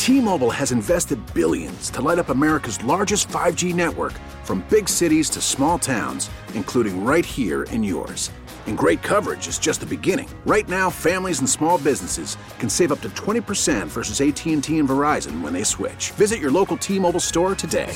T-Mobile has invested billions to light up America's largest 5G network, from big cities to small towns, including right here in yours. And great coverage is just the beginning. Right now, families and small businesses can save up to 20% versus AT&T and Verizon when they switch. Visit your local T-Mobile store today.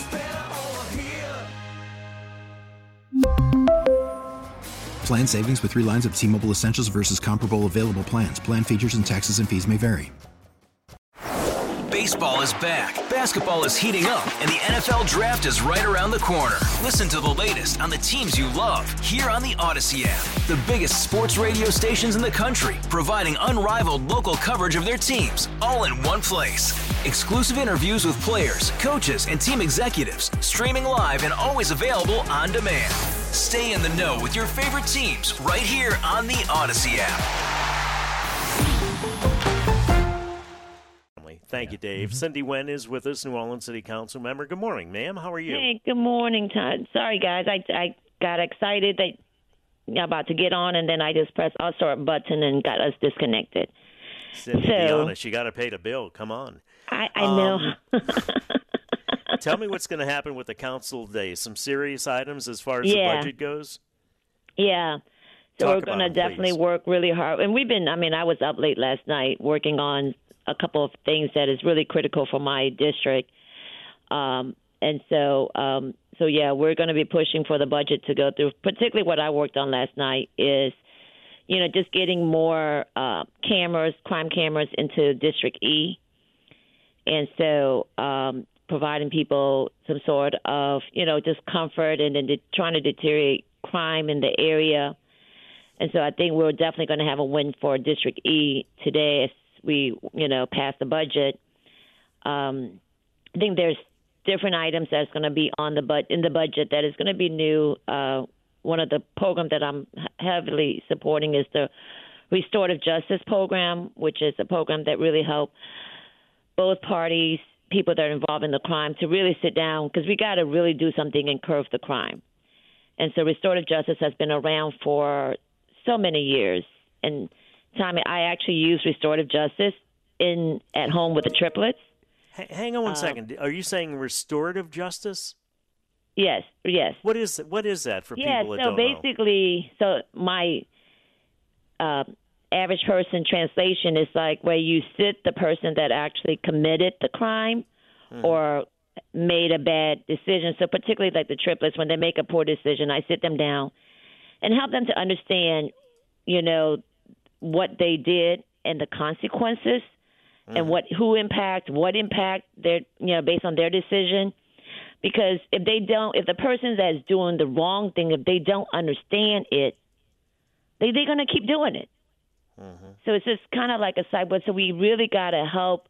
Plan savings with 3 lines of T-Mobile Essentials versus comparable available plans. Plan features and taxes and fees may vary. Baseball is back, basketball is heating up, and the NFL Draft is right around the corner. Listen to the latest on the teams you love here on the Odyssey app. The biggest sports radio stations in the country, providing unrivaled local coverage of their teams, all in one place. Exclusive interviews with players, coaches, and team executives, streaming live and always available on demand. Stay in the know with your favorite teams right here on the Odyssey app. Thank you, Dave. Cindy Wen is with us, New Orleans City Council member. Good morning, ma'am. How are you? Hey, good morning, Todd. Sorry, guys. I got excited that you're about to get on, and then I just pressed our start button and got us disconnected. Cindy, be honest. You got to pay the bill. Come on. I know. Tell me what's going to happen with the council today. Some serious items as far as the budget goes? Yeah. So we're going to definitely work really hard. And I was up late last night working on a couple of things that is really critical for my district. We're going to be pushing for the budget to go through. Particularly what I worked on last night is, just getting more crime cameras into District E. And so providing people some sort of, just comfort and then trying to deteriorate crime in the area. And so I think we're definitely going to have a win for District E today as we, pass the budget. I think there's different items that's going to be in the budget that is going to be new. One of the programs that I'm heavily supporting is the Restorative Justice Program, which is a program that really helps both parties, people that are involved in the crime, to really sit down, because we got to really do something and curb the crime. And so restorative justice has been around for so many years. And Tommy, I actually use restorative justice at home with the triplets. Hang on one second. Are you saying restorative justice? Yes. What is that for people that don't know? So basically, my average person translation is like where you sit the person that actually committed the crime or made a bad decision. So particularly like the triplets, when they make a poor decision, I sit them down and help them to understand, what they did and the consequences and what impact their, based on their decision. Because if the person that's doing the wrong thing, if they don't understand it, they're going to keep doing it. So it's just kind of like a sideway. So we really got to help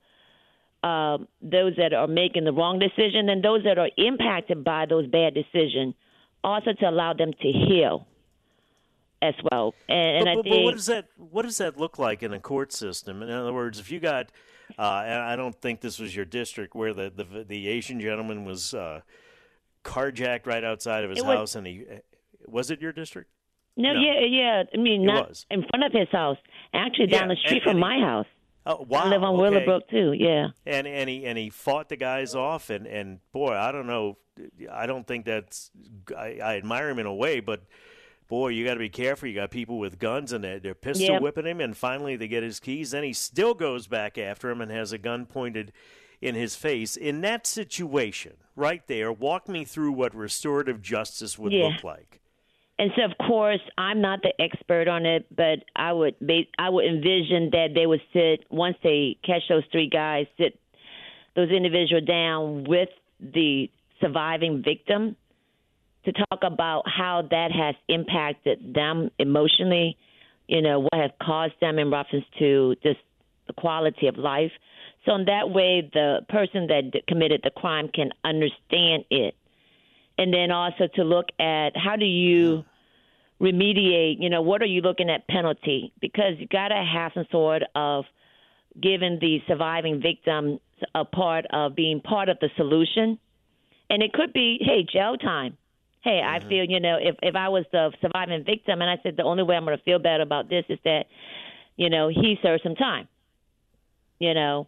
those that are making the wrong decision and those that are impacted by those bad decisions, also to allow them to heal as well. And I think, what does that look like in a court system? In other words, if you got, and I don't think this was your district, where the Asian gentleman was carjacked right outside of his house, and was it your district? No. Yeah. I mean, not in front of his house. Actually, down the street from my house. Oh, wow. I live on Willowbrook too. Yeah. And he fought the guys off, and boy, I don't know. I don't think that's. I admire him in a way, but boy, you got to be careful. You got people with guns, and they're pistol whipping him, and finally they get his keys. Then he still goes back after him and has a gun pointed in his face. In that situation, right there, walk me through what restorative justice would look like. And so, of course, I'm not the expert on it, but I would envision that they would sit, once they catch those 3 guys, sit those individuals down with the surviving victim to talk about how that has impacted them emotionally, what has caused them in reference to just the quality of life. So in that way, the person that committed the crime can understand it. And then also to look at how do you remediate, what are you looking at penalty? Because you got to have some sort of giving the surviving victim a part of being part of the solution. And it could be, hey, jail time. Hey, I feel, if I was the surviving victim and I said the only way I'm going to feel bad about this is that, he served some time,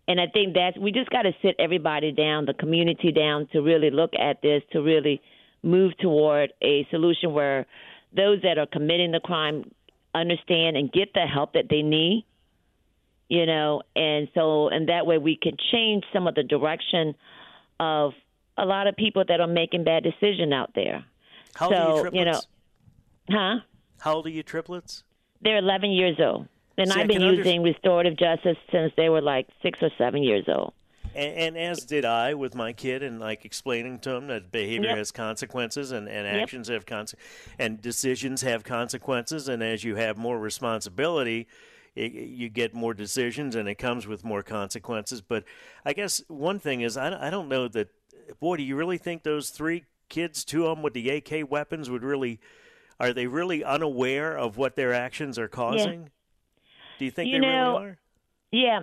And I think we just got to sit everybody down, the community down, to really look at this, to really move toward a solution where those that are committing the crime understand and get the help that they need, and that way we can change some of the direction of a lot of people that are making bad decisions out there. How old are your triplets? How old are your triplets? They're 11 years old. And I've been using restorative justice since they were like 6 or 7 years old. And as did I with my kid, and explaining to him that behavior has consequences, and actions have and decisions have consequences. And as you have more responsibility, you get more decisions, and it comes with more consequences. But I guess one thing is, I don't know that. Boy, do you really think those 3 kids, 2 of them with the AK weapons, are they really unaware of what their actions are causing? Yeah. Do you think they really are? Yeah,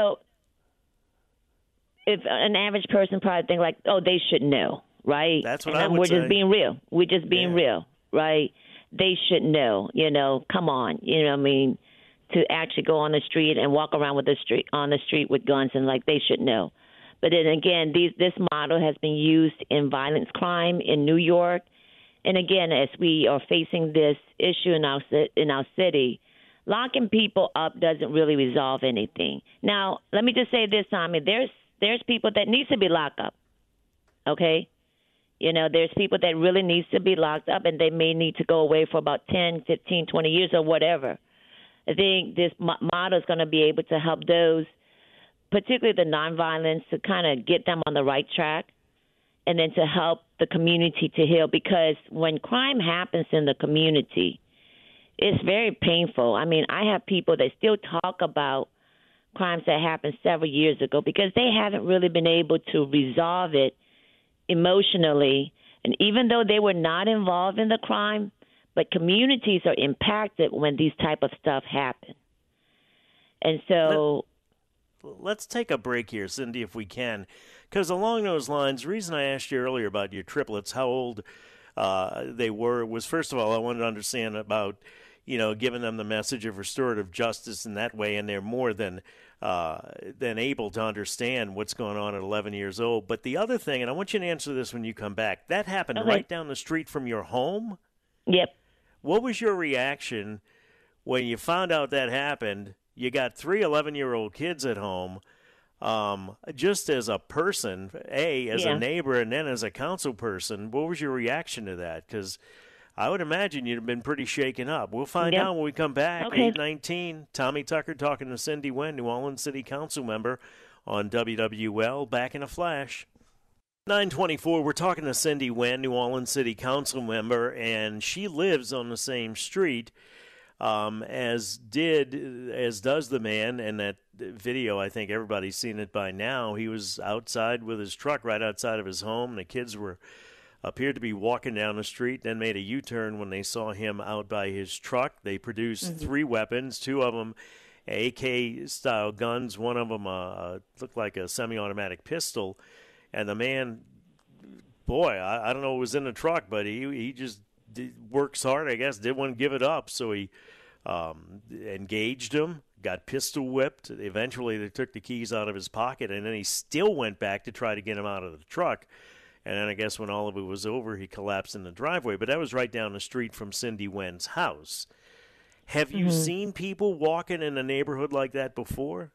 if an average person probably think like, oh, they should know, right? That's what I would we're say. Just being real. We're just being real, right? They should know, come on, to actually go on the street and walk around on the street with guns, and they should know. But then again, this model has been used in violence crime in New York. And again, as we are facing this issue in our city, locking people up doesn't really resolve anything. Now, let me just say this, Tommy. There's people that need to be locked up, okay? There's people that really need to be locked up, and they may need to go away for about 10, 15, 20 years or whatever. I think this model is going to be able to help those, particularly the nonviolence, to kind of get them on the right track, and then to help the community to heal. Because when crime happens in the community, it's very painful. I mean, I have people that still talk about crimes that happened several years ago because they haven't really been able to resolve it emotionally. And even though they were not involved in the crime, but communities are impacted when these type of stuff happen. And so let's take a break here, Cindy, if we can, because along those lines, the reason I asked you earlier about your triplets, how old they were, was, first of all, I wanted to understand about, giving them the message of restorative justice in that way, and they're more than able to understand what's going on at 11 years old. But the other thing, and I want you to answer this when you come back, that happened right down the street from your home? Yep. What was your reaction when you found out that happened? You got 3 11-year-old kids at home. Just as a person, as a neighbor, and then as a council person, what was your reaction to that? Because I would imagine you'd have been pretty shaken up. We'll find out when we come back. Okay. 8:19, Tommy Tucker talking to Cindy Nguyen, New Orleans City Council member on WWL. Back in a flash. 9:24, we're talking to Cindy Nguyen, New Orleans City Council member, and she lives on the same street as does the man. And that video, I think everybody's seen it by now. He was outside with his truck right outside of his home. The kids appeared to be walking down the street, then made a U-turn when they saw him out by his truck. They produced 3 weapons, 2 of them AK-style guns, one of them looked like a semi-automatic pistol. And the man, boy, I don't know what was in the truck, but he just works hard, I guess, didn't want to give it up. So he engaged him, got pistol whipped. Eventually they took the keys out of his pocket, and then he still went back to try to get him out of the truck. And then I guess when all of it was over, he collapsed in the driveway. But that was right down the street from Cindy Nguyen's house. Have you seen people walking in a neighborhood like that before?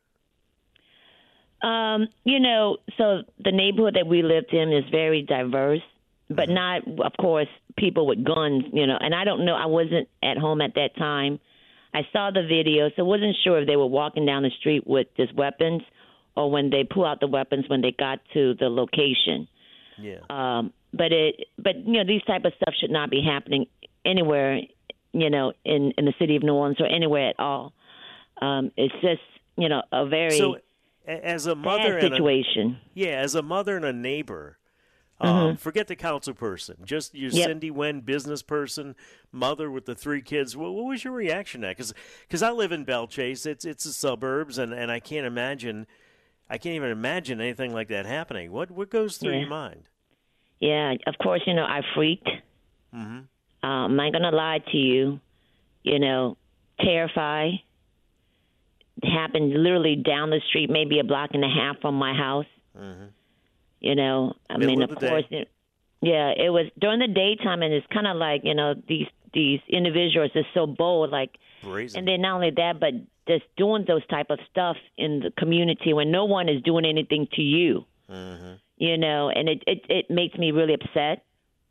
So the neighborhood that we lived in is very diverse, but not, of course, people with guns, and I don't know. I wasn't at home at that time. I saw the video, so I wasn't sure if they were walking down the street with just weapons or when they pull out the weapons when they got to the location. Yeah. But these type of stuff should not be happening anywhere, in the city of New Orleans or anywhere at all. It's just, a very as a mother bad situation. As a mother and a neighbor, forget the council person, just your Cindy Nguyen business person, mother with the 3 kids. What was your reaction to that? Because I live in Bellchase. It's the suburbs, and I can't even imagine anything like that happening. What goes through your mind? Yeah, of course, I freaked. I'm not going to lie to you, terrified. happened literally down the street, maybe a block and a half from my house. Mm-hmm. You know, I mean, of course, yeah, it was during the daytime, and it's kind of like, you know, these individuals are so bold, like, brazen. And then not only that, but just doing those type of stuff in the community when no one is doing anything to you. Mm-hmm. You know, and it makes me really upset.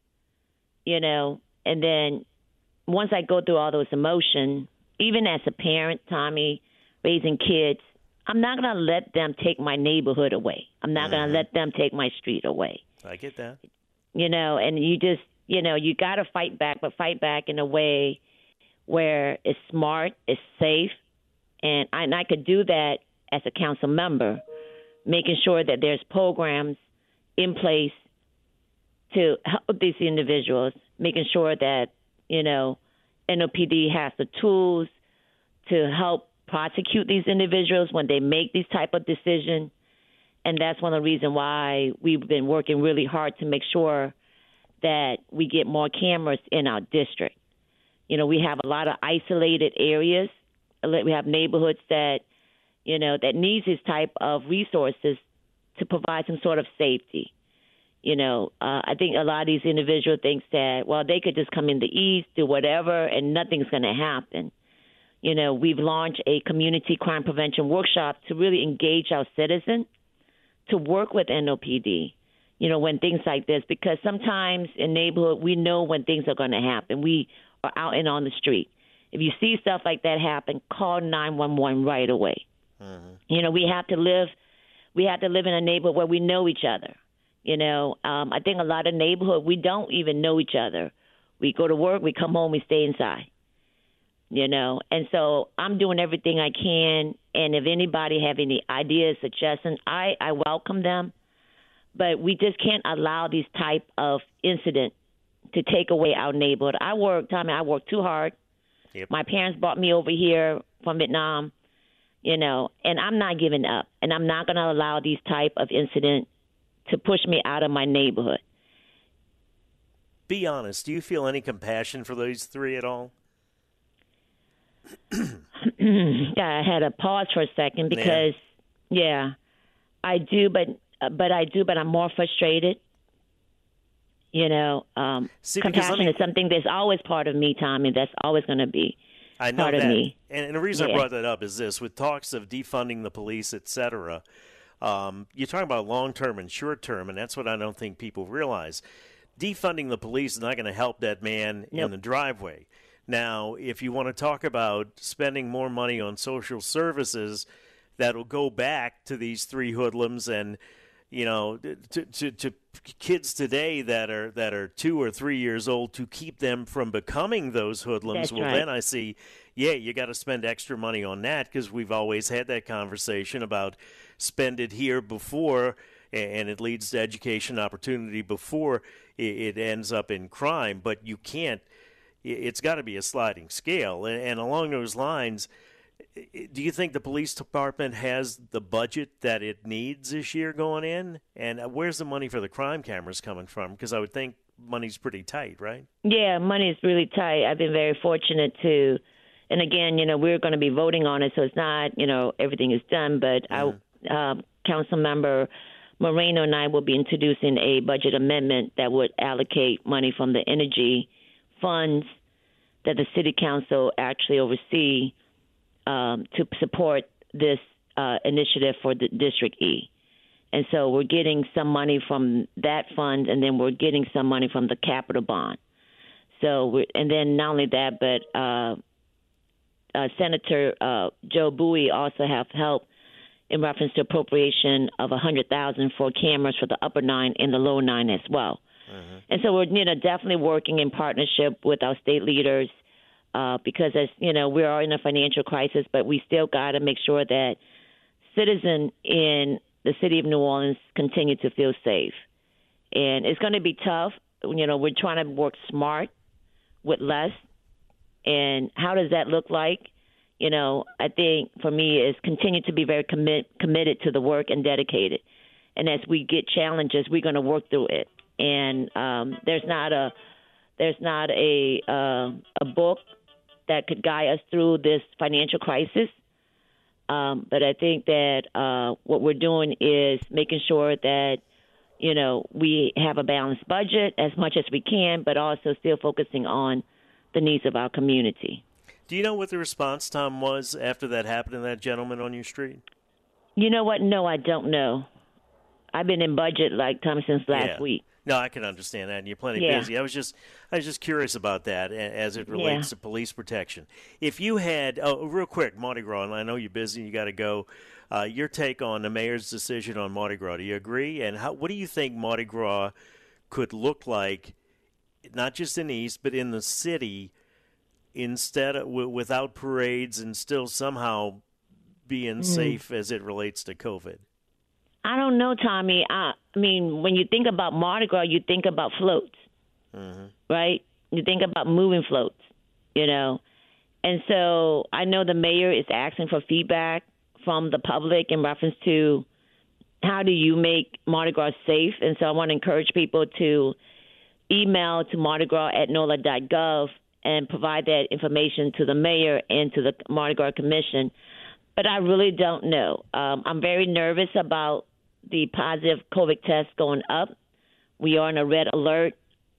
You know, and then once I go through all those emotions, even as a parent, Tommy, raising kids, I'm not going to let them take my neighborhood away. I'm not going to let them take my street away. I get that. You know, and you just, you know, you got to fight back, but fight back in a way where it's smart, it's safe, and I could do that as a council member, making sure that there's programs in place to help these individuals, making sure that, you know, NOPD has the tools to help prosecute these individuals when they make these type of decisions. And that's one of the reasons why we've been working really hard to make sure that we get more cameras in our district. You know, we have a lot of isolated areas. We have neighborhoods that, you know, that needs this type of resources to provide some sort of safety. You know, I think a lot of these individuals think that, well, they could just come in the east, do whatever, and nothing's going to happen. You know, we've launched a community crime prevention workshop to really engage our citizens to work with NOPD, you know, when things like this, because sometimes in neighborhood, we know when things are going to happen. We are out and on the street. If you see stuff like that happen, call 911 right away. Mm-hmm. You know, we have to live in a neighborhood where we know each other. You know, I think a lot of neighborhood, we don't even know each other. We go to work, we come home, we stay inside. You know, and so I'm doing everything I can. And if anybody have any ideas, suggestions, I welcome them. But we just can't allow these type of incidents to take away our neighborhood. I work too hard. Yep. My parents brought me over here from Vietnam, you know, and I'm not giving up. And I'm not going to allow these type of incidents to push me out of my neighborhood. Be honest. Do you feel any compassion for those three at all? I had to pause for a second because, I do, but I'm more frustrated. You know, compassion is something that's always part of me, Tommy. That's always going to be part of me. And the reason I brought that up is this: with talks of defunding the police, et cetera, you're talking about long-term and short-term, and that's what I don't think people realize. Defunding the police is not going to help that man in the driveway. Now, if you want to talk about spending more money on social services, that'll go back to these three hoodlums and, you know, to kids today that are 2 or 3 years old, to keep them from becoming those hoodlums. That's right. Then I see, you got to spend extra money on that, because we've always had that conversation about spend it here before, and it leads to education opportunity before it ends up in crime. But you can't. It's got to be a sliding scale. And along those lines, do you think the police department has the budget that it needs this year going in? And where's the money for the crime cameras coming from? Because I would think money's pretty tight, right? Yeah, money is really tight. I've been very fortunate to, and again, you know, we're going to be voting on it, so it's not, you know, everything is done. But Council Member Moreno and I will be introducing a budget amendment that would allocate money from the energy funds that the city council actually oversee to support this initiative for the District E. And so we're getting some money from that fund, and then we're getting some money from the capital bond. So, and then not only that, but Senator Joe Bowie also have helped in reference to appropriation of $100,000 for cameras for the upper 9 and the lower 9 as well. And so we're, you know, definitely working in partnership with our state leaders because, as you know, we are in a financial crisis, but we still got to make sure that citizens in the city of New Orleans continue to feel safe. And it's going to be tough. You know, we're trying to work smart with less. And how does that look like? You know, I think for me is continue to be very committed to the work and dedicated. And as we get challenges, we're going to work through it. And there's not a book that could guide us through this financial crisis. But I think that what we're doing is making sure that, we have a balanced budget as much as we can, but also still focusing on the needs of our community. Do you know what the response time was after that happened to that gentleman on your street? You know what? No, I don't know. I've been in budget since last week. No, I can understand that, and you're plenty busy. I was just curious about that as it relates to police protection. If you had, real quick, Mardi Gras, and I know you're busy, you got to go. Your take on the mayor's decision on Mardi Gras? Do you agree? And what do you think Mardi Gras could look like, not just in the East, but in the city, instead of without parades and still somehow being safe as it relates to COVID? I don't know, Tommy. I mean, when you think about Mardi Gras, you think about floats, right? You think about moving floats, And so I know the mayor is asking for feedback from the public in reference to how do you make Mardi Gras safe. And so I want to encourage people to email to mardigras@nola.gov and provide that information to the mayor and to the Mardi Gras Commission. But I really don't know. I'm very nervous about the positive COVID tests going up. We are on a red alert.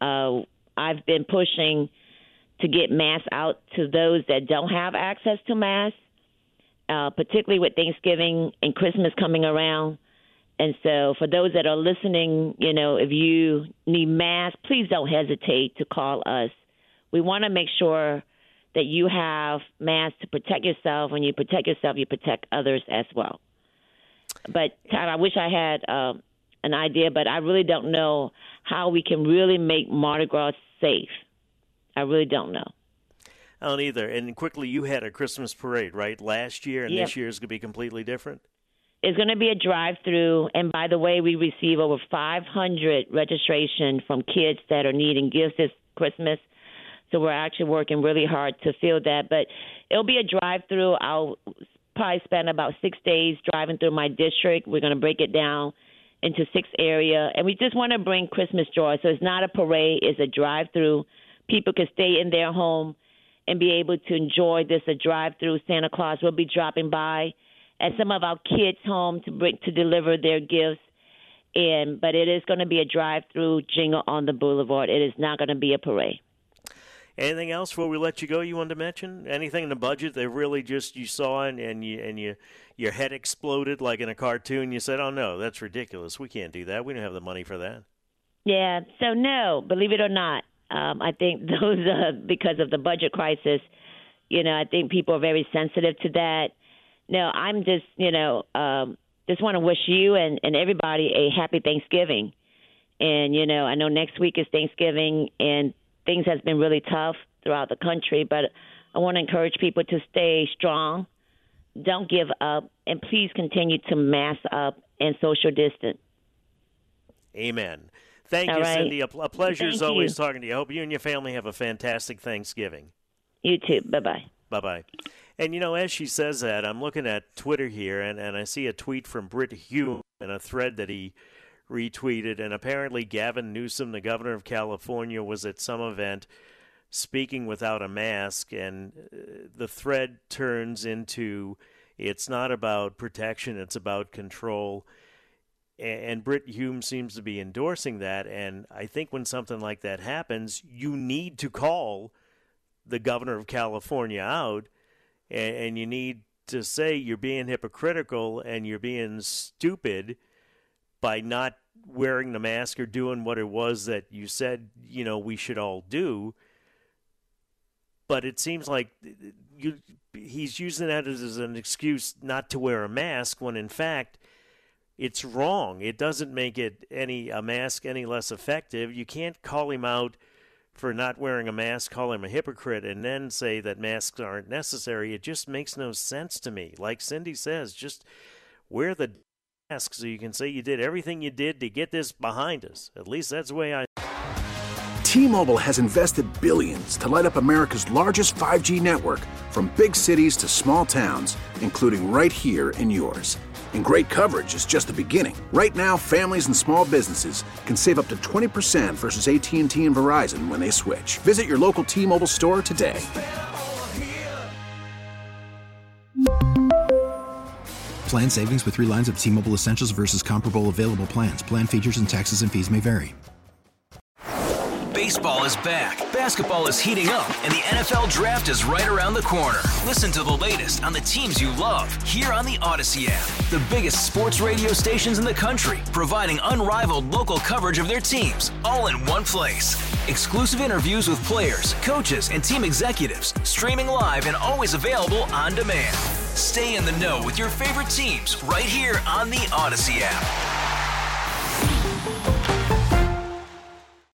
I've been pushing to get masks out to those that don't have access to masks, particularly with Thanksgiving and Christmas coming around. And so for those that are listening, if you need masks, please don't hesitate to call us. We want to make sure that you have masks to protect yourself. When you protect yourself, you protect others as well. But, Todd, I wish I had an idea, but I really don't know how we can really make Mardi Gras safe. I really don't know. I don't either. And quickly, you had a Christmas parade, right, last year, and this year is going to be completely different? It's going to be a drive-through. And, by the way, we receive over 500 registration from kids that are needing gifts this Christmas. So we're actually working really hard to fill that. But it'll be a drive-through. I'll probably spend about 6 days driving through my district. We're going to break it down into 6 areas. And we just want to bring Christmas joy. So it's not a parade. It's a drive-through. People can stay in their home and be able to enjoy this, a drive-through. Santa Claus will be dropping by at some of our kids' home to deliver their gifts. But it is going to be a drive-through jingle on the boulevard. It is not going to be a parade. Anything else before we let you go you wanted to mention? Anything in the budget that really just you saw and your head exploded like in a cartoon? You said, oh, no, that's ridiculous. We can't do that. We don't have the money for that. Yeah, so no, believe it or not. I think those, because of the budget crisis, I think people are very sensitive to that. No, I'm just, just want to wish you and everybody a happy Thanksgiving. And, I know next week is Thanksgiving, and things has been really tough throughout the country, but I want to encourage people to stay strong, don't give up, and please continue to mask up and social distance. Amen. Thank you, Cindy. A pleasure as always talking to you. I hope you and your family have a fantastic Thanksgiving. You too. Bye-bye. Bye-bye. And, as she says that, I'm looking at Twitter here, and I see a tweet from Britt Hume and a thread that he retweeted, and apparently Gavin Newsom, the governor of California, was at some event speaking without a mask, and the thread turns into it's not about protection, it's about control. And Britt Hume seems to be endorsing that, and I think when something like that happens, you need to call the governor of California out, and you need to say you're being hypocritical and you're being stupid by not wearing the mask or doing what it was that you said, we should all do. But it seems like he's using that as an excuse not to wear a mask when, in fact, it's wrong. It doesn't make a mask any less effective. You can't call him out for not wearing a mask, call him a hypocrite, and then say that masks aren't necessary. It just makes no sense to me. Like Cindy says, just wear the mask so you can say you did everything you did to get this behind us. At least that's the way I... T-Mobile has invested billions to light up America's largest 5G network, from big cities to small towns, including right here in yours. And great coverage is just the beginning. Right now, families and small businesses can save up to 20% versus AT&T and Verizon when they switch. Visit your local T-Mobile store today. Plan savings with 3 lines of T-Mobile Essentials versus comparable available plans. Plan features and taxes and fees may vary. Baseball is back, basketball is heating up, and the NFL Draft is right around the corner. Listen to the latest on the teams you love here on the Odyssey app. The biggest sports radio stations in the country, providing unrivaled local coverage of their teams, all in one place. Exclusive interviews with players, coaches, and team executives, streaming live and always available on demand. Stay in the know with your favorite teams right here on the Odyssey app.